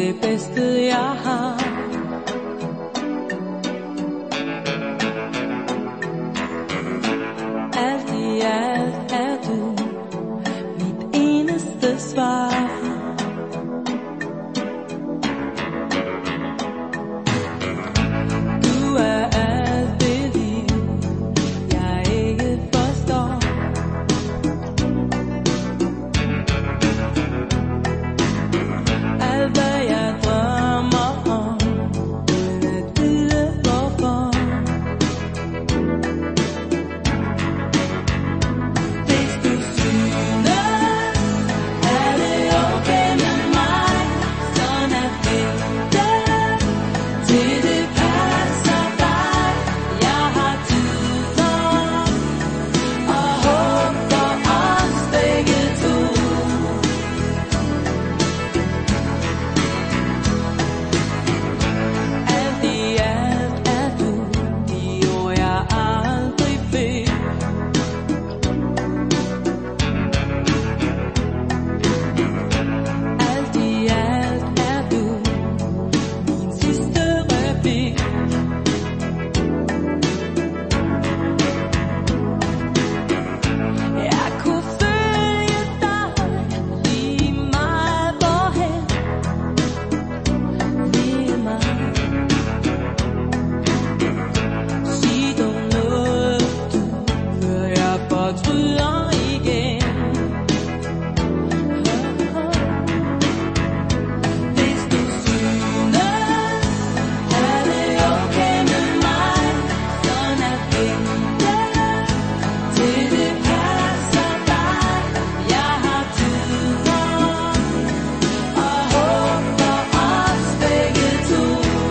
det bedste jeg har. Alt i alt er du mit eneste svar. Du er alt det liv jeg ikke forstår. Alt hvad jeg drømmer om, uden at vide hvorfor. Hvis du synes, er det okay med mig, sådan at vente til det passer dig. Jeg har tid og håb for os begge to. Alt i alt er du de ord jeg aldrig fik. Alt i alt er du min sidste replik. Jeg kunne følge dig lige meget hvorhen. Lige meget. Sig dog noget du, før jeg fortryder igen. Hvis du synes, er det okay med mig, sådan at vente til det passer dig. Jeg har tid og håb for os begge to.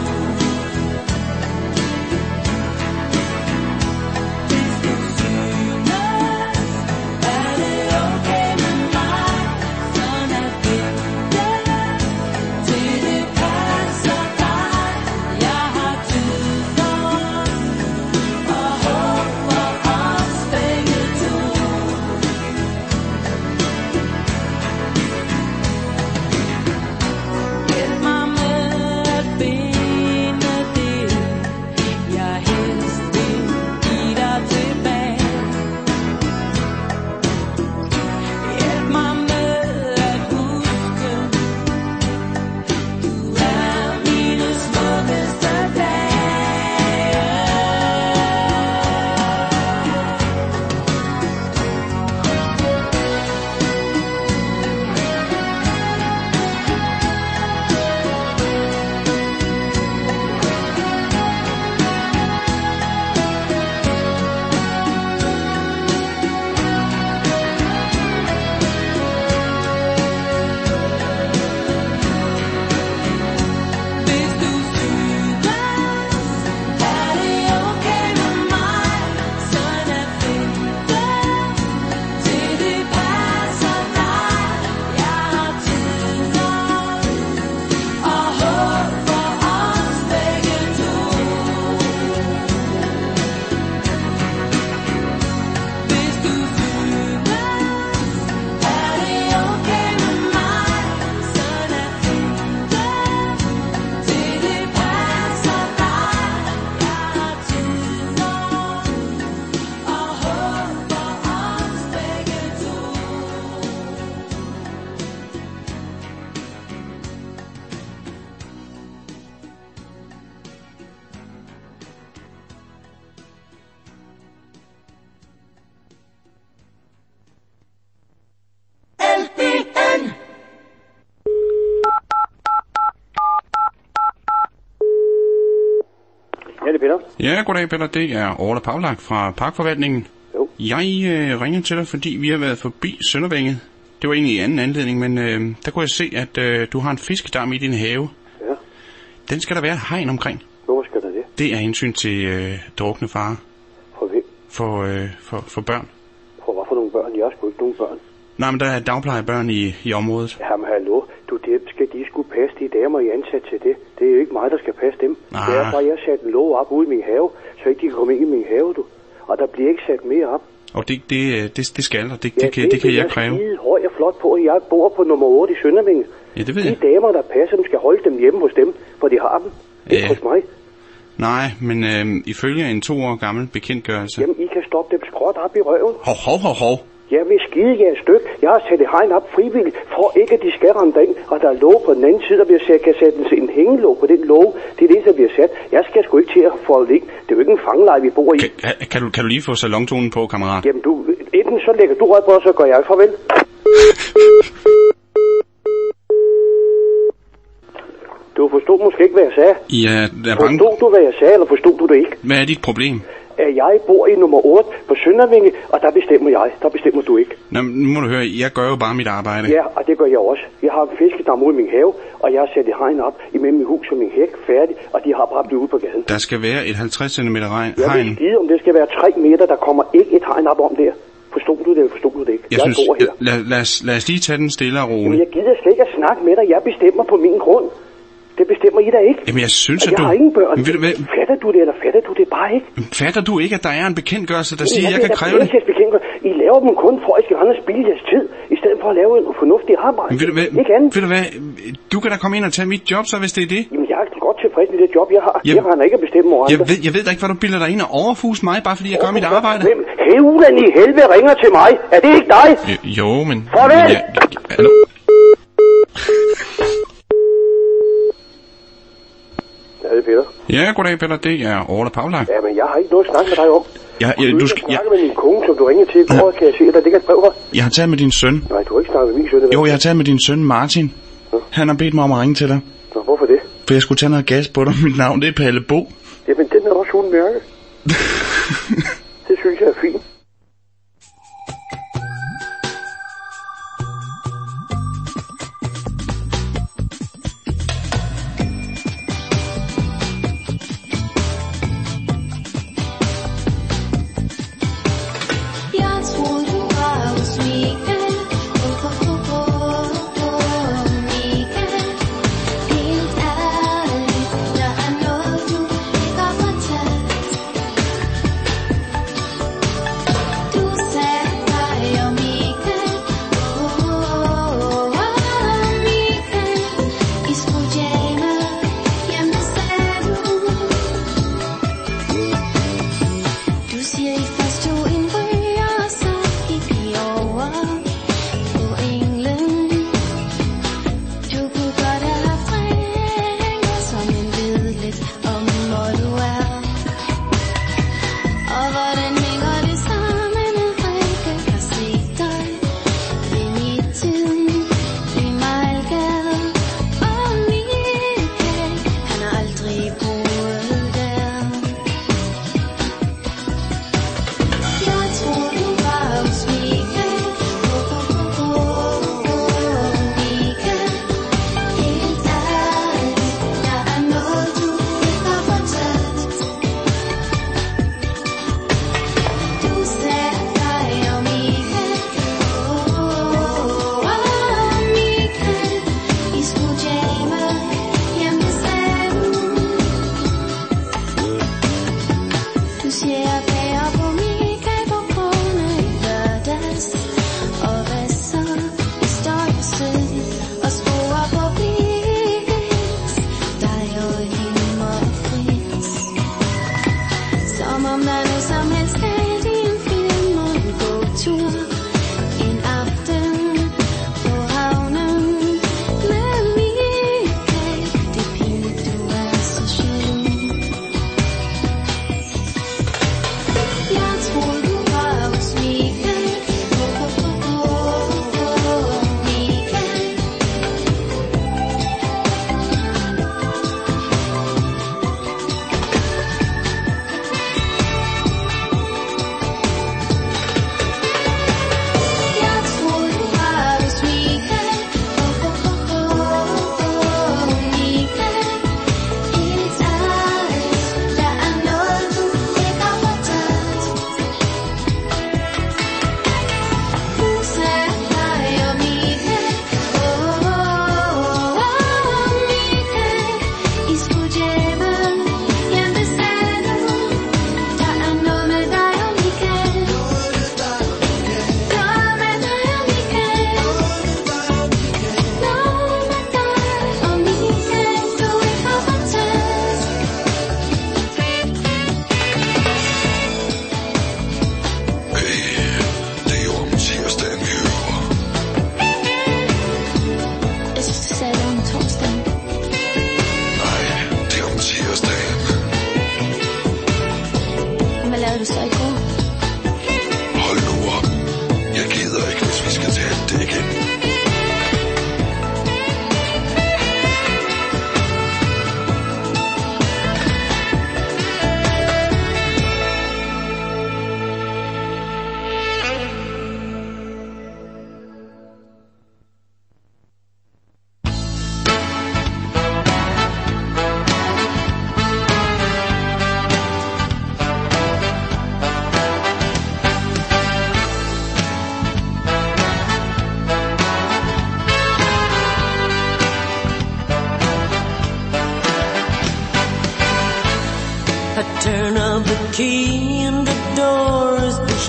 Hvis du synes, er det okay med mig, sådan at vente til det passer dig. Jeg har tid og håb for os begge to. Hjælp mig med at finde det, jeg helst vil give dig tilbage. Hjælp mig med at huske, du er mine smukkeste dage. Hvis du synes, er det okay med mig, sådan at vente til det passer dig. Jeg har tid og håb for os begge to. Hvis du synes, er det okay med mig, sådan at vente til det passer dig. Jeg har tid og håb for os begge to. LPN. Ja, det er Peter. Ja, goddag Peter. Det er Orla Pavlak fra Parkforvaltningen. Jo. Jeg ringer til dig, fordi vi har været forbi Søndervænget. Det var egentlig i anden anledning, men der kunne jeg se, at du har en fiskedam i din have. Ja. Den skal der være et hegn omkring. Hvorfor skal der det? Det er hensyn til drukne farer. For hvem? For børn. For hvad for nogle børn? Jeg har sgu ikke nogen børn. Nej, men der er dagplejebørn i området. Jamen hallo, du, det skal de skulle passe de damer, I ansat til det. Det er jo ikke mig, der skal passe dem. Ah. Det er bare, jeg satte en låg op ude i min have, så ikke de kan komme ind i min have, du. Og der bliver ikke sat mere op. Og det skal, og det kan jeg kræve. Jeg er skide høj og flot på, at jeg bor på nummer 8 i Søndervinge. Ja, det ved De jeg. damer, der passer dem, skal holde dem hjemme hos dem, for de har dem. Ikke hos mig. Nej, men ifølge en 2 år gammel bekendtgørelse... Jamen, I kan stoppe dem skråt op i røven. Hov. Jeg vil skide jer et stykke. Jeg har sat et hegn op frivilligt, for ikke at de skal ramme derind. Og der er låg på den anden side, der bliver sat, kan sætte en hængelåg på den låg. Det er det, der bliver sat. Jeg skal sgu ikke til at folde ikke. Det er jo ikke en fangeleje, vi bor i. Kan du lige få salontonen på, kammerat? Jamen, enten så lægger du rød på, så gør jeg farvel. Du forstod måske ikke, hvad jeg sagde. Ja, der er bange. Forstod du, hvad jeg sagde, eller forstod du det ikke? Hvad er dit problem? At jeg bor i nummer 8 på Søndervinge, og der bestemmer jeg. Der bestemmer du ikke. Nå, nu må du høre, jeg gør jo bare mit arbejde. Ja, og det gør jeg også. Jeg har en fiskedam ude i min have, og jeg har sat et hegn op imellem mit hus og min hæk færdig, og de har bare blivet ude på gaden. Der skal være et 50 cm hegn. Jeg vil skide, om det skal være 3 meter, der kommer ikke et hegn op om der. Forstod du det, eller forstod du det ikke? Jeg synes, bor her. lad os lige tage den stille og Jamen, roligt. jeg gider slet ikke at snakke med dig. Jeg bestemmer på min grund. Det bestemmer I da ikke. Jamen, jeg synes, og at jeg har ingen børn. Men ved du hvad? Fatter du det, eller fatter du det bare ikke? Fatter du ikke, at der er en bekendtgørelse, der siger, at jeg kan kræve det? I laver dem kun for, at I skal rende og spilde jeres tid, i stedet for at lave en fornuftig arbejde. Men ved du hvad? Ikke andet? Ved du hvad? Du kan da komme ind og tage mit job, så hvis det er det. Jamen, jeg er godt tilfreds med det job, jeg har. Jeg har ikke at bestemme over andre. Jeg ved da ikke, hvad du bilder dig ind og overfuse mig, bare fordi jeg gør mit arbejde. Hvem hævlen i helvede ringer til mig? Er det ikke dig? Jo, men... Farvel! Hallo? Ja, det er Peter. Ja, goddag Peter, det er Orla Pavlak. Ja, men jeg har ikke noget at snakke med dig om. Du skal snakke med min kone, som du ringede til i går, kan jeg se, der ligger et brev her. Jeg har taget med din søn. Nej, du har ikke snakket med min søn. Jo, jeg har taget med din søn Martin. Han har bedt mig om at ringe til dig. Nå, hvorfor det? For jeg skulle tage noget gas på dig. Mit navn, det er Palle Bo. Jamen, den er også uden mærke. Det synes jeg er fint.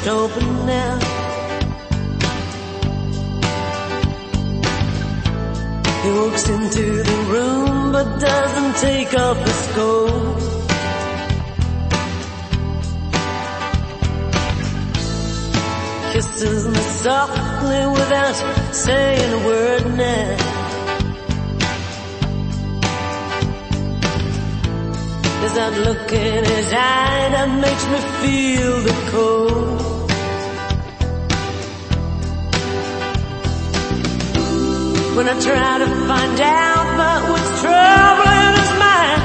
open now. He walks into the room but doesn't take off his coat. Kisses me softly without saying a word now. There's that look in his eye that makes me feel the cold. When I try to find out about what's troubling his mind,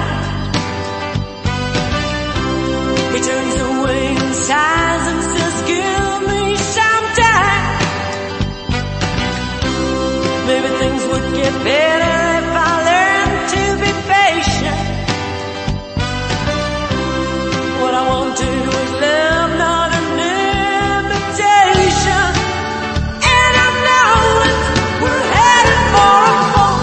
he turns away and sighs and says, give me some time. Maybe things would get better if I learned to be patient. What I wanted was love, not an imitation. And I know it, we're headed for a fall.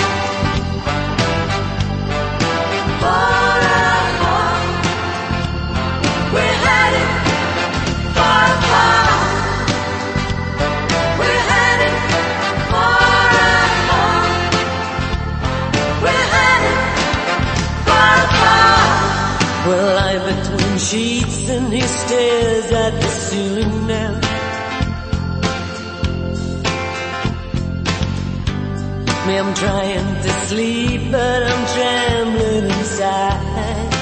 For a fall. We're headed for a fall. We're headed for a fall. We're headed for a fall. Well, I'm between sheets and he stares at the ceiling now. Me, I'm trying to sleep, but I'm trembling inside.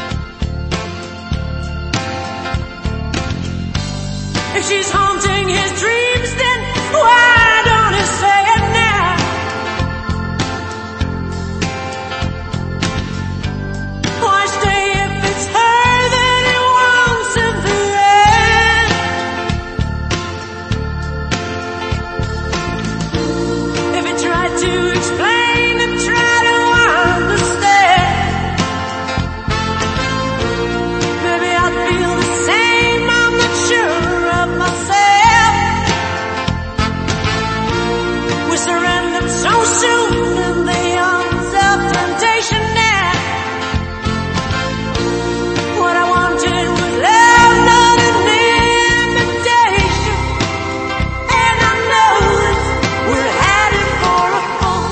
If she's haunting his dreams, then why don't he say it now? Why stay if it's her that he wants in the end? If he tried to explain and try to understand, maybe I'd feel the same, I'm not sure of myself. We surrendered so soon in the arms of temptation now. What I wanted was love, not an imitation. And I know that we're headed for a fall.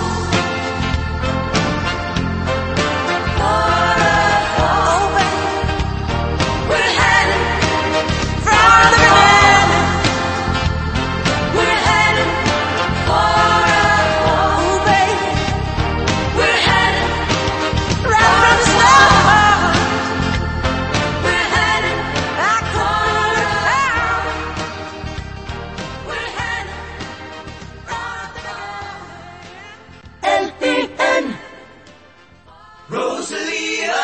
Oh, baby, we're headed for the heaven. We're headed for a fall, baby. We're headed right from the start. We're headed back for a fall. We're headed from the L-E-N. Rosalie, ah,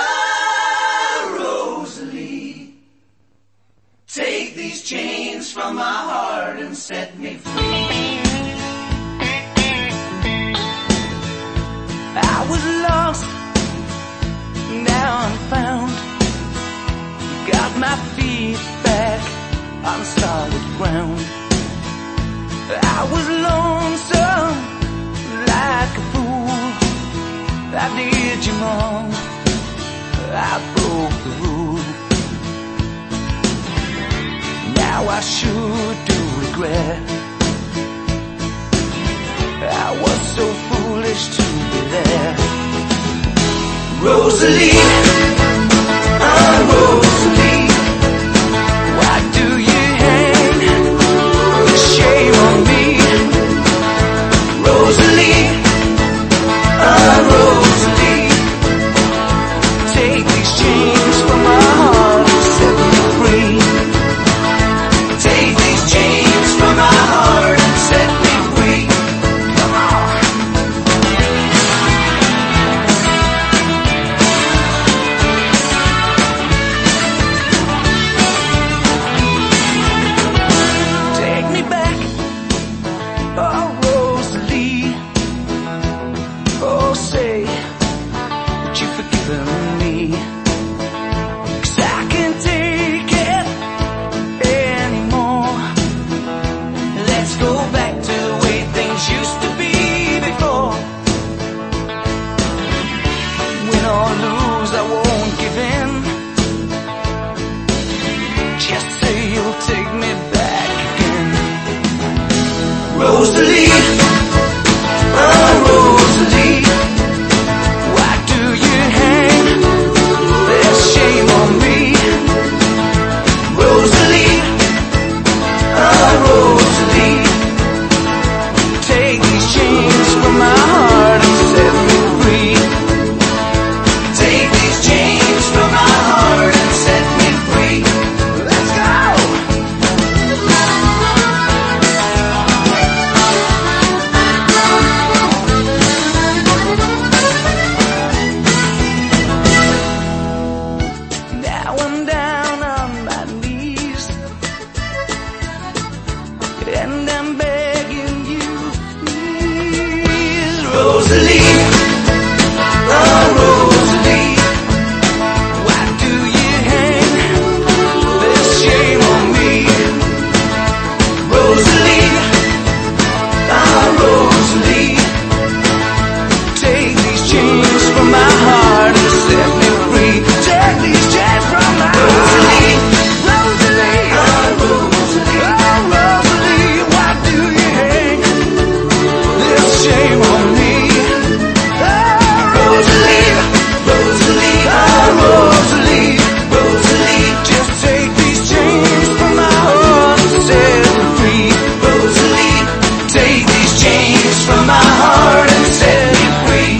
Rosalie, take these chains from my heart and set me free. I was lost, now I'm found. Got my feet back on solid ground. I was lonesome like a fool. I did you wrong, I broke the rule. Now I sure do regret I was so foolish to be there. Rosalie, ah, Rosalie, Why do you hang the shame on me? Rosalie, ah, Rosalie, Take these chains from my heart and set me free. take these chains from my heart and set me free. Come on. and I'm begging you, please, Rosalie, oh Rosalie, why do you hang this shame on me? Rosalie, oh Rosalie, take these chains from my heart and set me free. Take these chains from my heart. Rosalie, Rosalie, oh Rosalie, oh Rosalie, why do you hang this shame on me? Oh Rosalie, Rosalie, oh Rosalie, Rosalie, just take these chains from my heart and set me free. Rosalie, take these chains from my heart and set me free.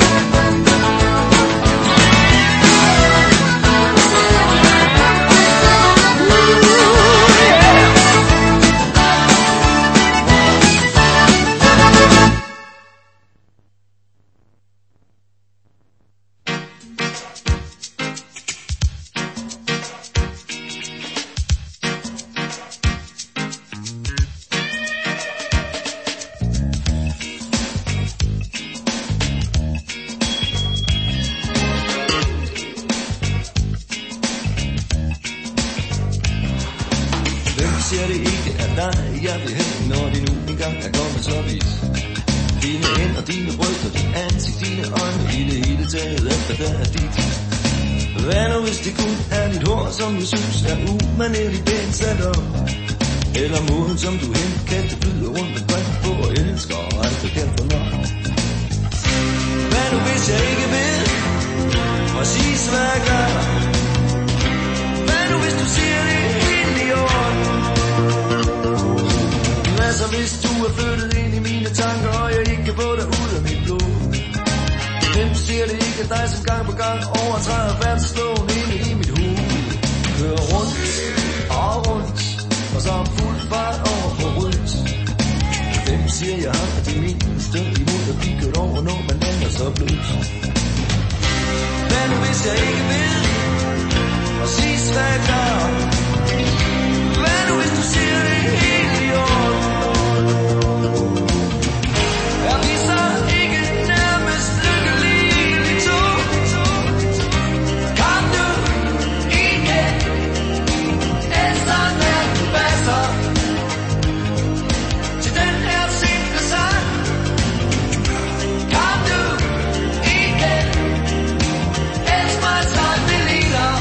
Hvem siger det ikke er dig, jeg vil hen, når det nu engang er kommet så vidt? Dine hænder, dine bryster, dit ansigt, dine øjne, i det hele taget efter der er dit. Hvad nu hvis det kun er dit hår, som jeg synes er umanerligt pænt sat op? Eller måden, som du henkaster flyder rundt omkring på og elsker og aldrig kan få nok? Hvad nu hvis jeg ikke ved præcis hvad jeg gør? Hvad nu hvis du siger det helt i orden? Hvad så hvis du er flyttet ind i mine tanker, og jeg ikke kan få dig ud af mit blod? Hvem siger det ikke dig, som gang på gang overtræder verdensloven inde i mit hoved? Kører rundt og rundt, og så fuld fart over på rødt. Hvem siger jeg har det mindste imod at blive kørt over, når man ender så blødt? Hvad nu hvis jeg ikke ved præcis hvad jeg gør? Hvad nu hvis du siger det helt i orden? Er vi så ikke nærmest lykkelige vi to? Kom nu igen, efter når du passer til den her simple sang. Kom nu igen, elsk mig som det ligner.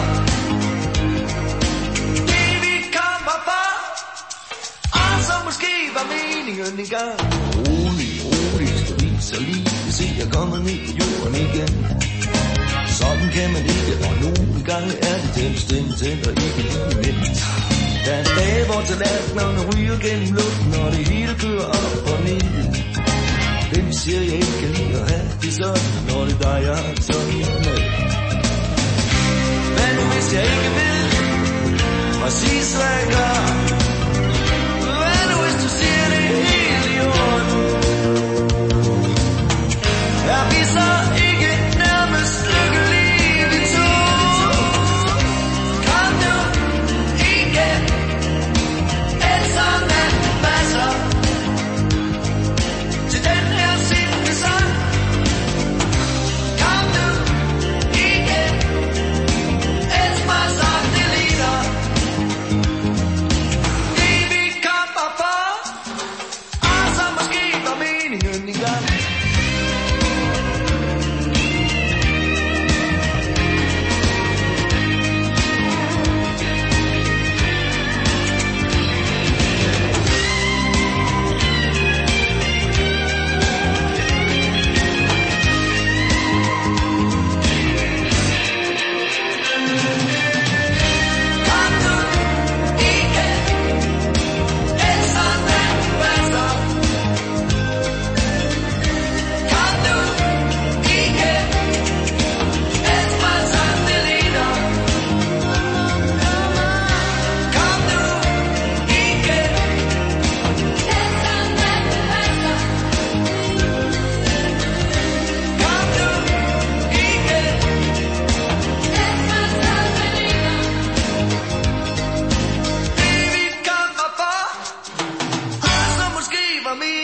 Det vi kommer for, og som måske var meningen engang. Rolig, rolig, skal vi så lige se, jeg kommer ned på jorden igen. Sådan kan man ikke, og nogle gange er det tempstemmet, og ikke lige nemt. Der er dage, hvor tallerkenerne ryger gennem luften, og det hele kører op og ned. Hvem siger jeg ikke kan lide at have det sådan, når det er dig, jeg har sådan med? Hvad nu hvis jeg ikke ved præcis hvad jeg gør? Hvad nu hvis du siger det helt i orden? Er vi så ikke nærmest lykkelige vi to? Kom nu igen, elsker man passer til den her simple sang. Kom nu igen, elsk mig som det ligner.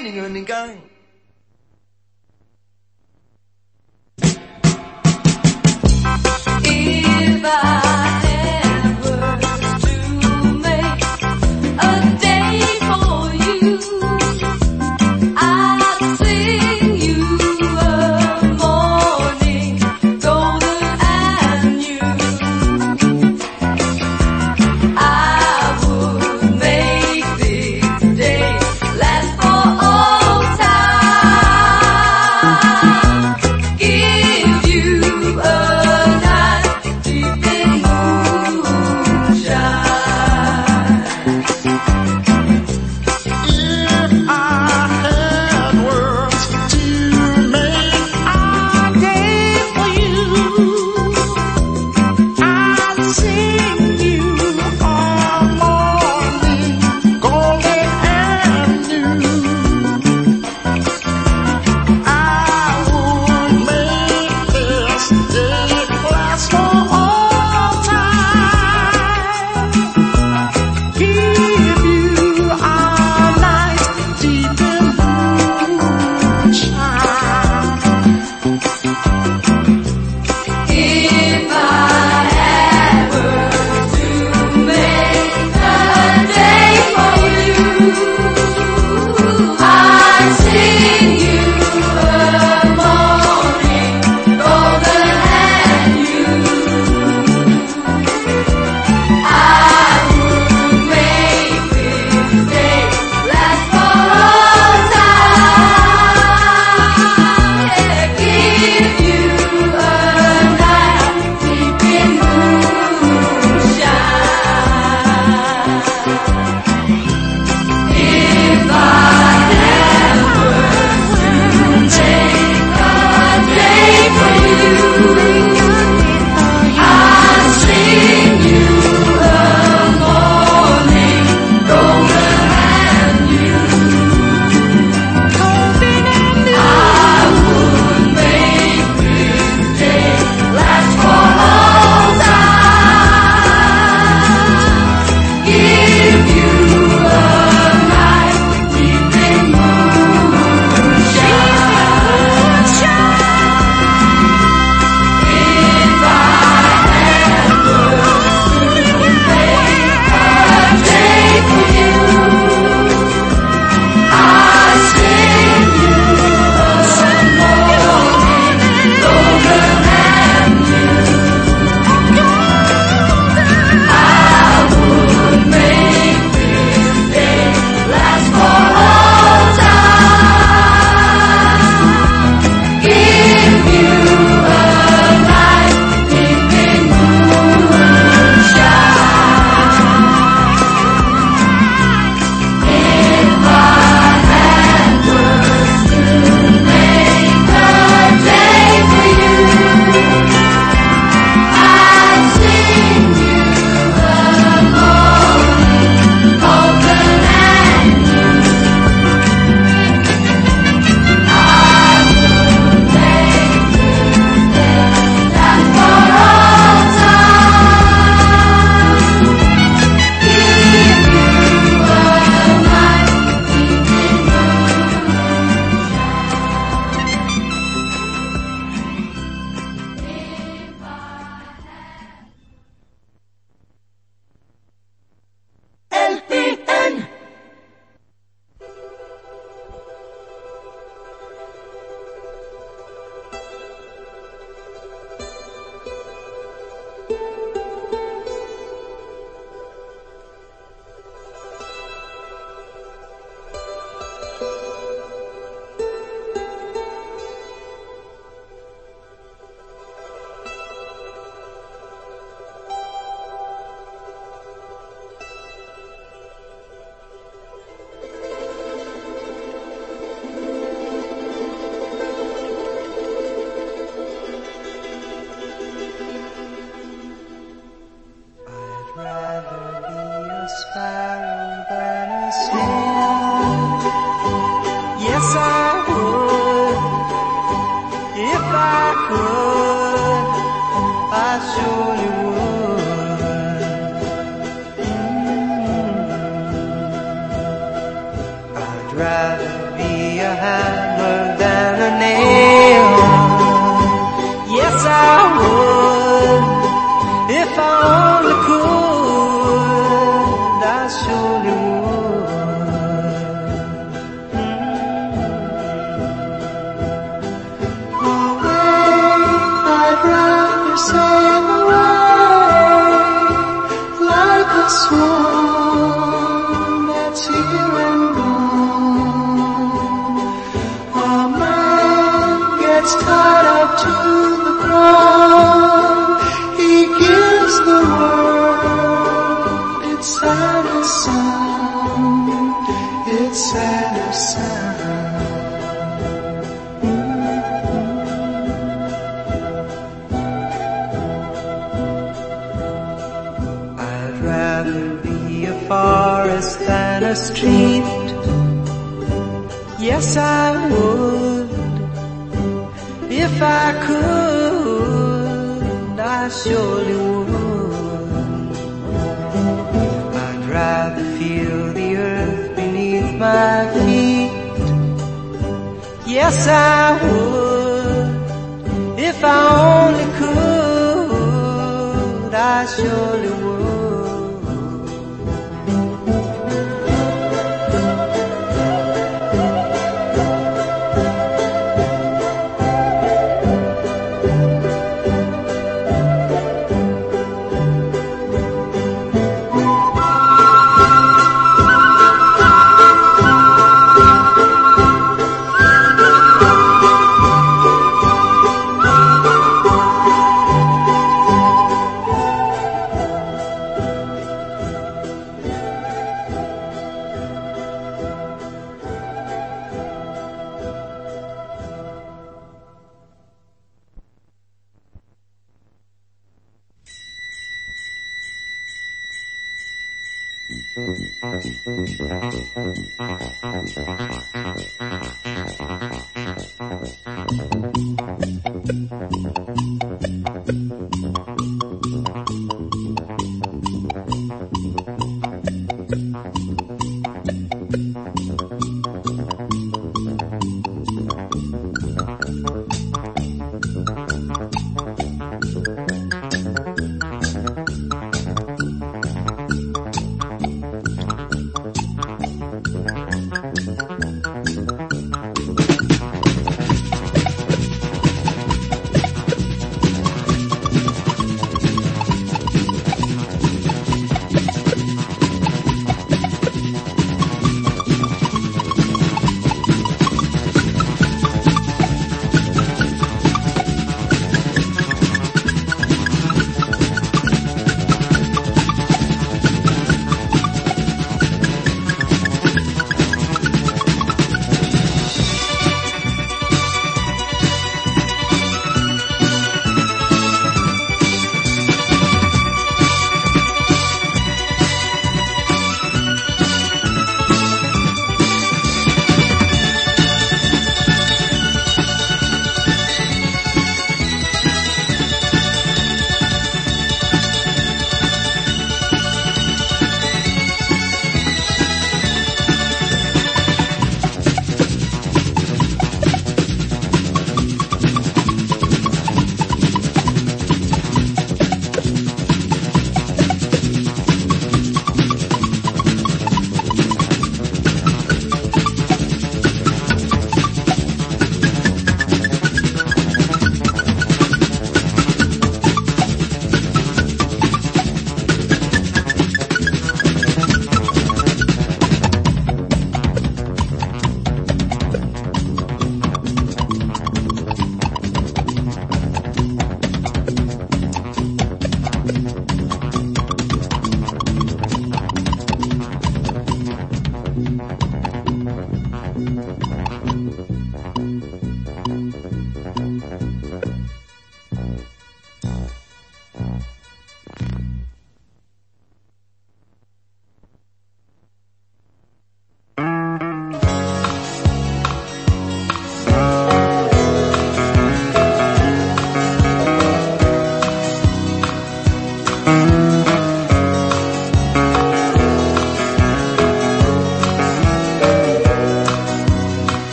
meningen en gang. If I ever to make a day for you, I'd sing you a morning golden and new. I would make this day last for all time. Give you a night deep in moonshine. If I had words to make our day for you, I'd sing you a morning golden and new. I would make this day last for all time. Give you a night deep in moonshine. If I ever to make a day for you, I'd sing you a morning golden and new. I would make this day last for all time. Give you a night deep in moonshine. If I ever to make a day for you, I'd sing you a morning golden and new. I would make this day last for all time. Give you a night deep in moonshine. If I ever to make a day for you, I'd sing you a morning golden and new. I would make this day last for all time. Give you a night deep in moonshine. If I had words to make a day for you, I'd sing you a morning golden and new. I would make this day last for all time. Give you a night deep in LPN. I'd rather be a sparrow than a snail. Yes, I would. If I could, I surely would. I'd rather be be a hammer than a nail. Yes, I would, if I only could, I surely would. Away, I'd rather sail away, like a swan that's here and gone. A man gets tied up to the ground, he gives the world its saddest sound, its saddest sound. I'd rather be a forest than a street. Yes, I would, if I could, I surely would. I'd rather feel the earth beneath my feet. Yes, I would, if I only could, I surely would.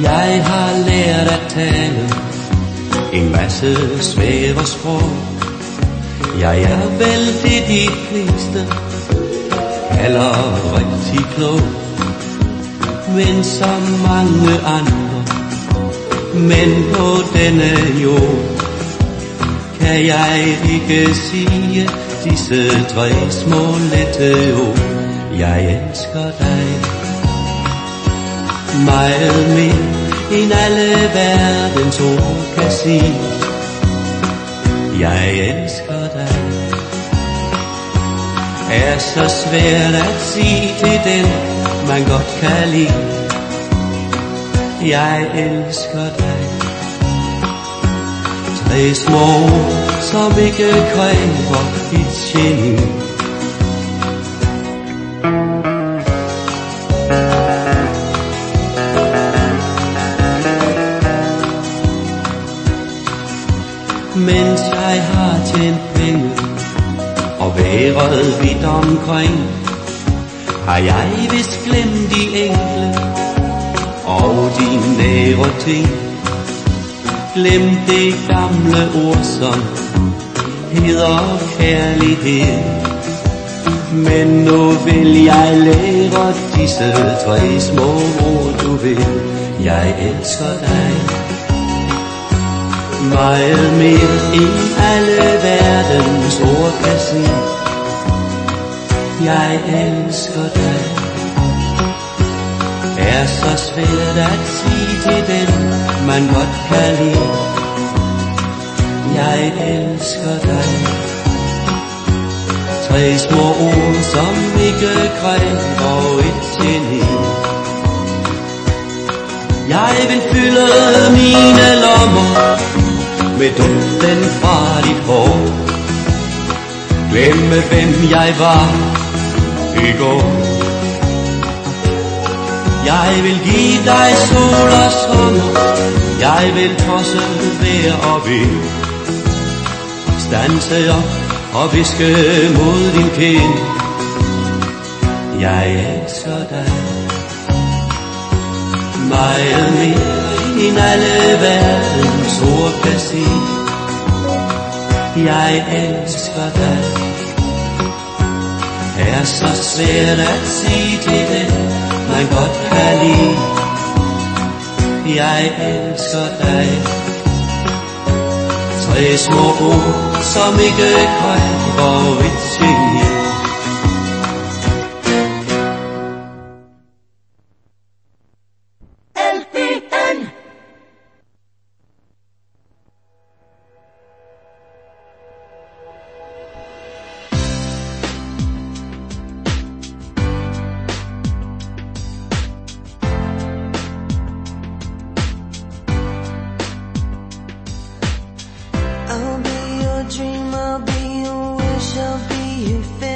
Jeg har lært at tale en masse svære sprog. Jeg er vel det de fleste kalder rigtig klog. Men som mange andre men på denne jord kan jeg ikke sige disse tre små lette ord. Jeg elsker dig meget mere end alle verdens ord kan sige. Jeg elsker dig. Er så svært at sige til den man godt kan lide. Jeg elsker dig. Tre små ord, som ikke kræver et geni. Mens jeg har tjent penge og været vidt omkring, har jeg vist glemt de enkle og de nære ting. Glem det gamle ord, som hedder kærlighed. Men nu vil jeg lære disse tre små ord, du ved. Jeg elsker dig meget mere end alle verdens ord kan sige. Jeg elsker dig. Er så svært at sige til den man godt kan lide. Jeg elsker dig. Tre små ord, som ikke kræver et geni. Jeg vil fylde mine lommer med duften fra dit hår. Glemme hvem jeg var i går. Jeg vil give dig sol og sommer. Jeg vil trodse vejr og vind. Standse op og viske mod din kind. Jeg elsker dig meget mere end alle verdens ord kan sige. Jeg elsker dig. Er så svært at sige til den man godt kan lide. Jeg elsker dig. Tre små ord, som ikke kræver et geni. I'll be your dream, I'll be your wish, I'll be your fate.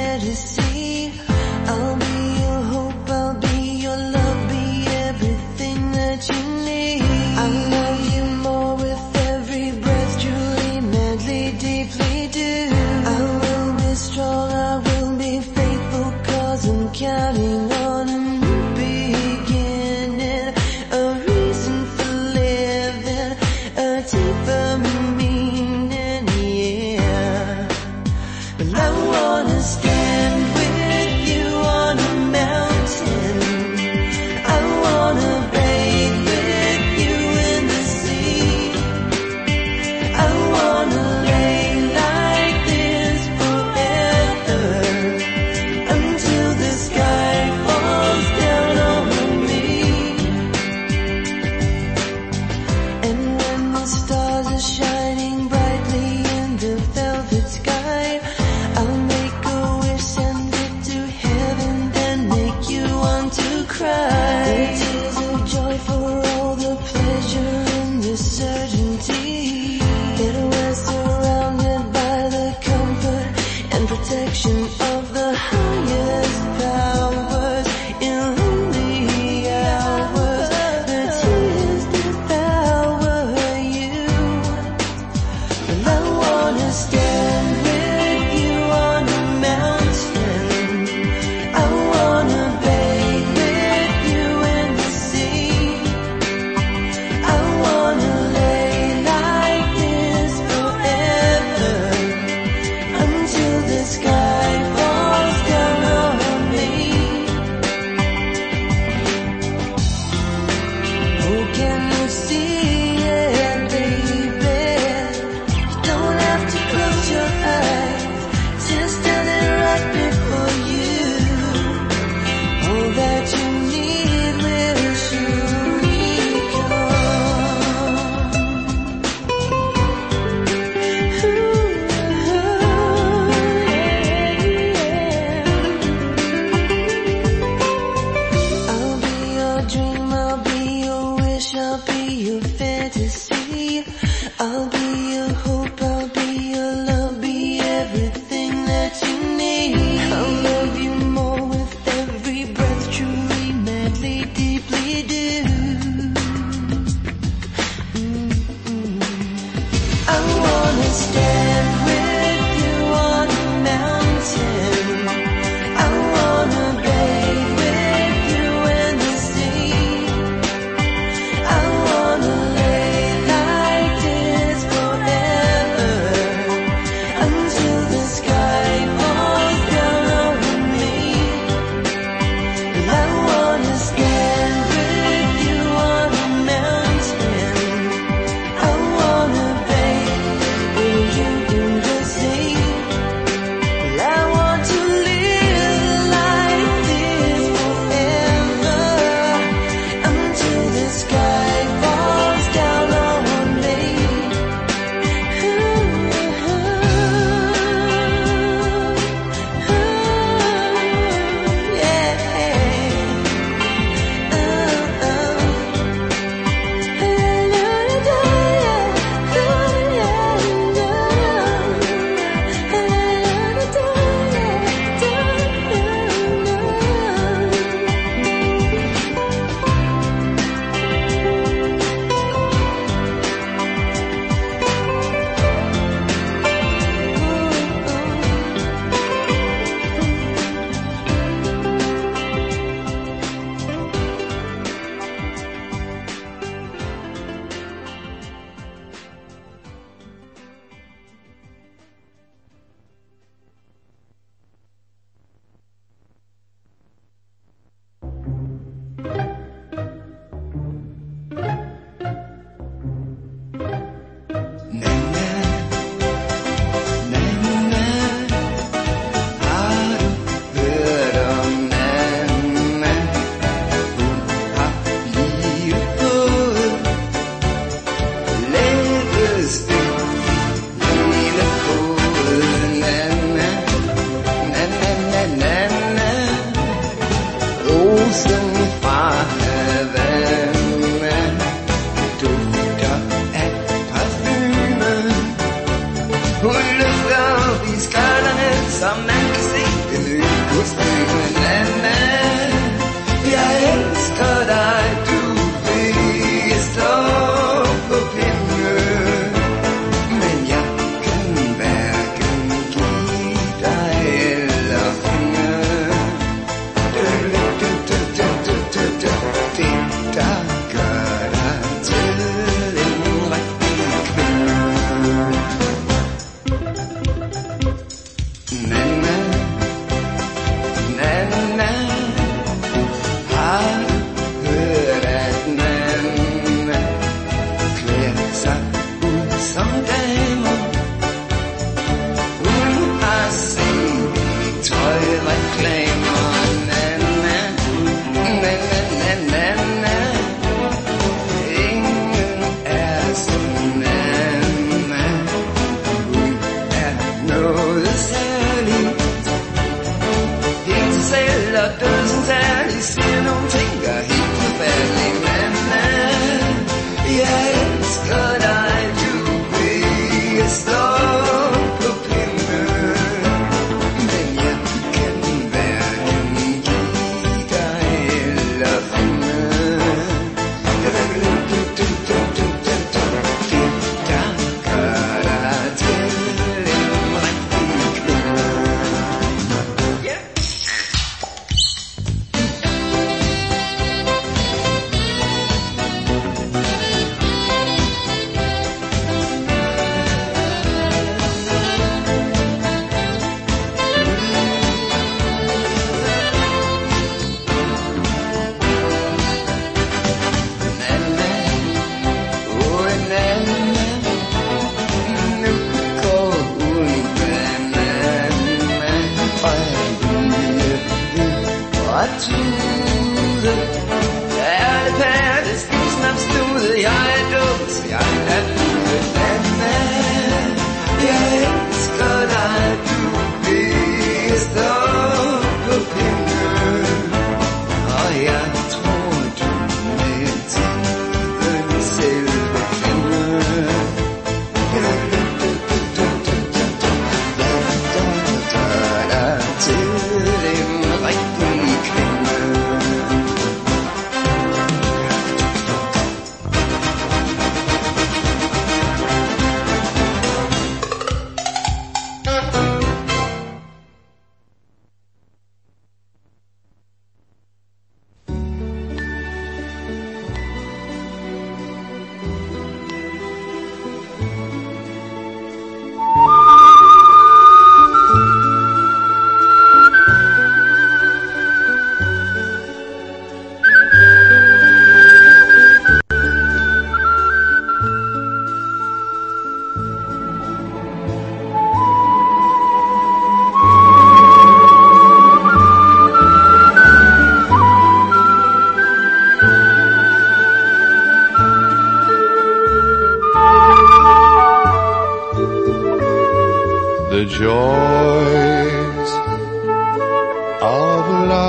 joys of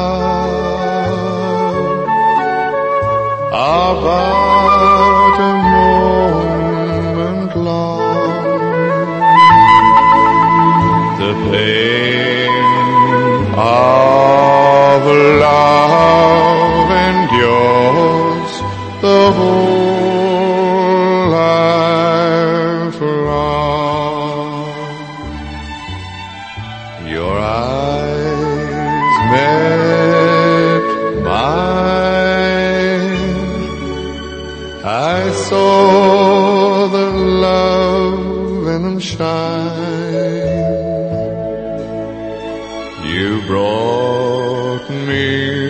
love are but a moment long. The pain of love endures the whole life long. Your eyes met mine, I saw the love in them shine. You brought me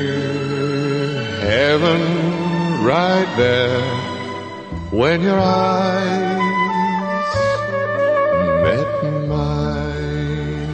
heaven right there when your eyes met mine.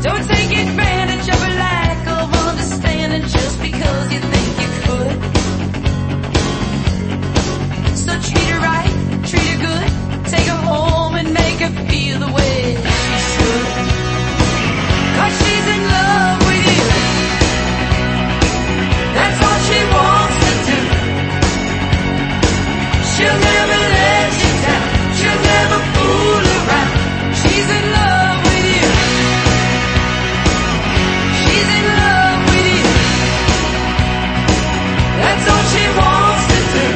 Don't take advantage of her lack of understanding just because you think you could. So treat her right, treat her good, take her home and make her feel the way she should. 'Cause she's in love with you. That's all she wants to do. She'll never let you down. She'll never fool around. She's in love with you. She's in love with you. That's all she wants to do.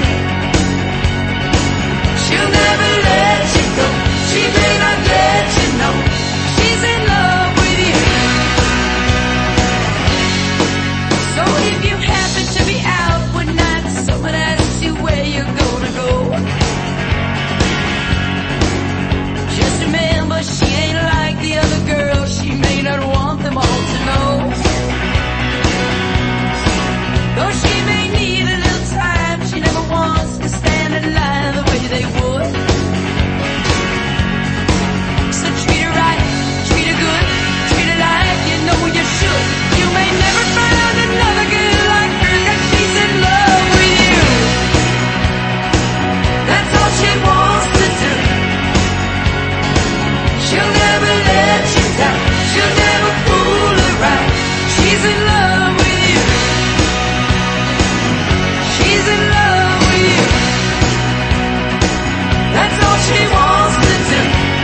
She'll never let you go. She may not let you know. She's in love with you. So if you happen to be out one night, someone asks you where you're gonna go, just remember she ain't like the other girls. She may not want them all to know. Though she may need a little time, she never wants to stand in line the way they would. So treat her right, treat her good, treat her like you know you should. You may never find another girl like her, 'cause she's in love with you. That's all she wants to do. She'll never let you down. She'll never fool around. She's in love with you. She's in love with you. That's all she wants to do.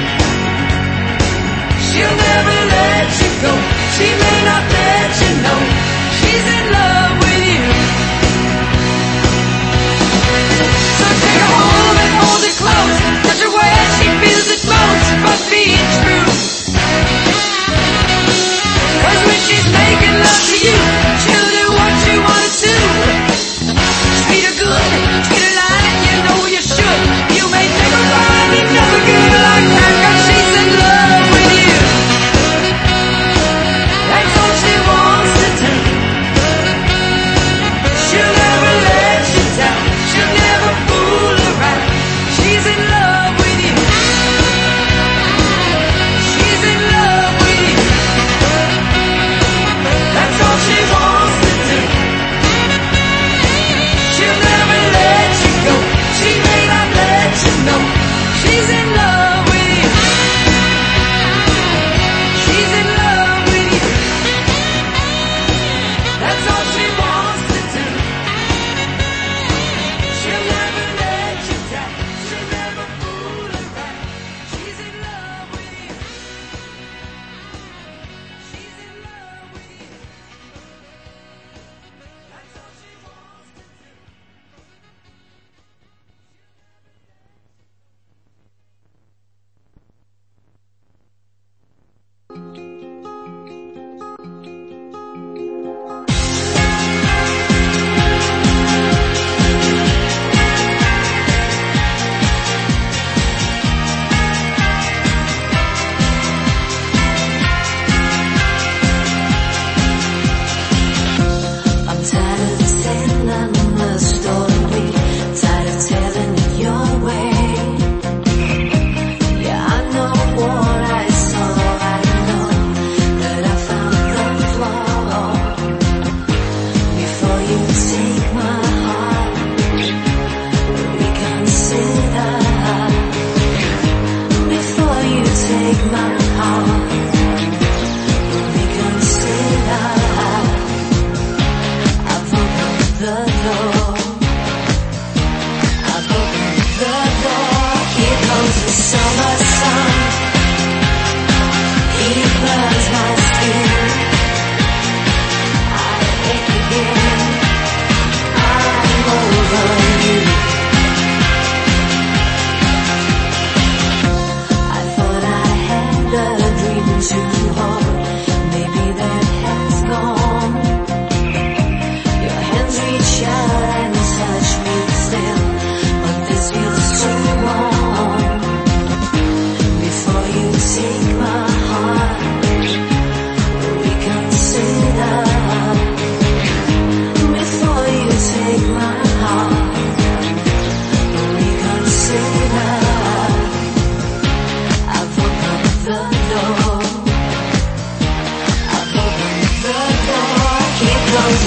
She'll never let you go. She may not let you know. She's in love with you. So take her home and hold her close. Touch her where she feels it most, but be true. 'Cause when she's making love to you, she'll do what you want to do. Treat her good, treat her like you know you should. You may never find another girl like her, 'cause she's in love with you. That's all she wants to do. She'll never let you down. She'll never fool around. She's in love with you. She's in love with you. That's all she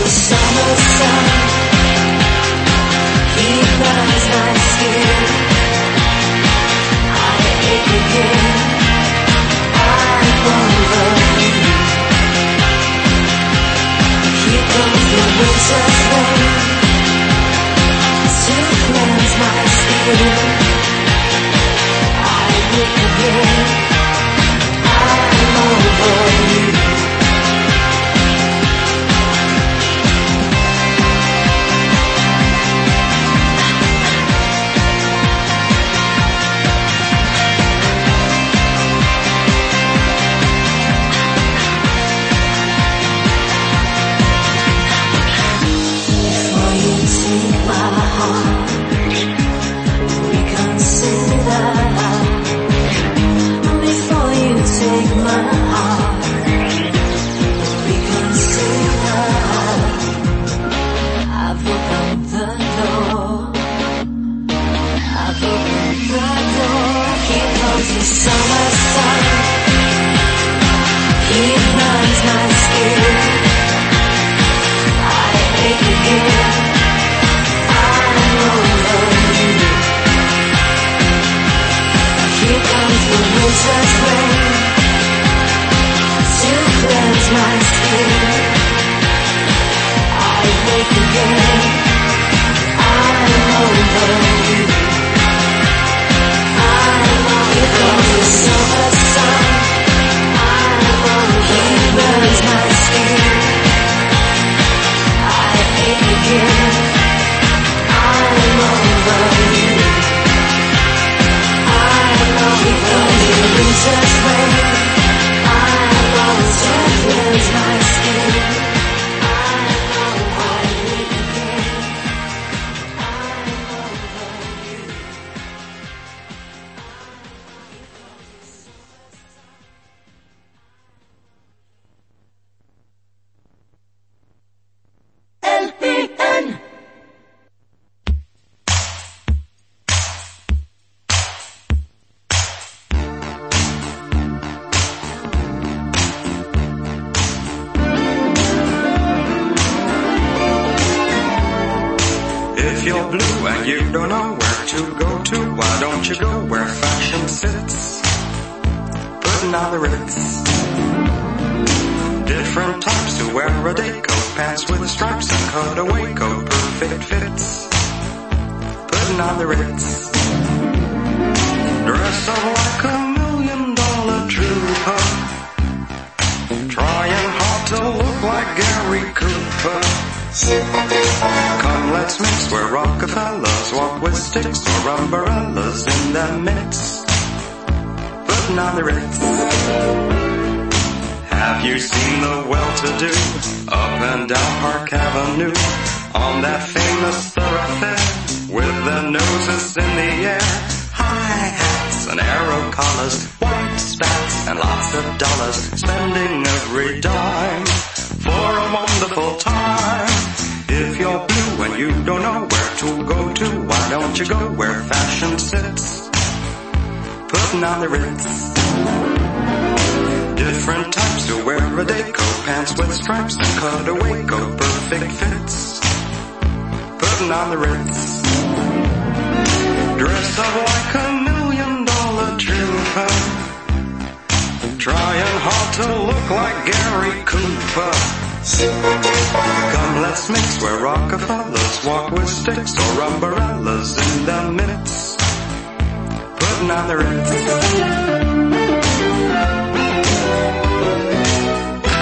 the summer sun. He burns my skin. I ache again. I'm over you. Here comes the winter's rain to cleanse my skin. I wake again. I'm over you. Trying hard to look like Gary Cooper. Come, let's mix where Rockefellers walk with sticks or umbrellas in the midst. Putting on the Ritz.